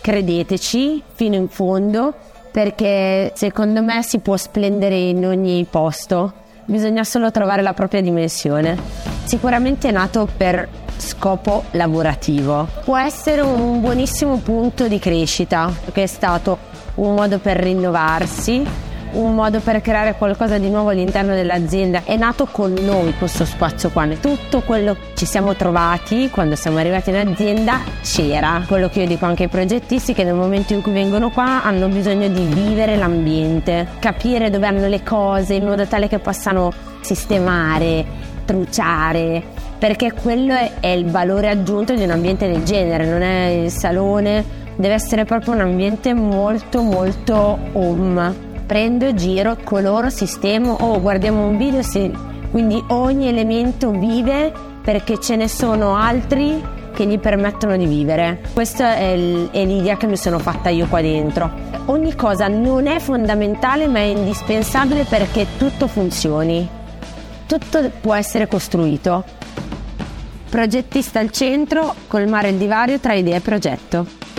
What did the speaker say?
credeteci fino in fondo, perché secondo me si può splendere in ogni posto, bisogna solo trovare la propria dimensione. Sicuramente è nato per scopo lavorativo, può essere un buonissimo punto di crescita, che è stato un modo per rinnovarsi, un modo per creare qualcosa di nuovo all'interno dell'azienda. È nato con noi questo spazio qua, tutto quello che ci siamo trovati quando siamo arrivati in azienda c'era. Quello che io dico anche ai progettisti, che nel momento in cui vengono qua hanno bisogno di vivere l'ambiente, capire dove hanno le cose in modo tale che possano sistemare, truciare, perché quello è il valore aggiunto di un ambiente del genere, non è il salone, deve essere proprio un ambiente molto molto home. Prendo, giro, coloro, sistemo, guardiamo un video, quindi ogni elemento vive perché ce ne sono altri che gli permettono di vivere. Questa è l'idea che mi sono fatta io qua dentro. Ogni cosa non è fondamentale ma è indispensabile perché tutto funzioni, tutto può essere costruito. Progettista al centro, colmare il divario tra idea e progetto.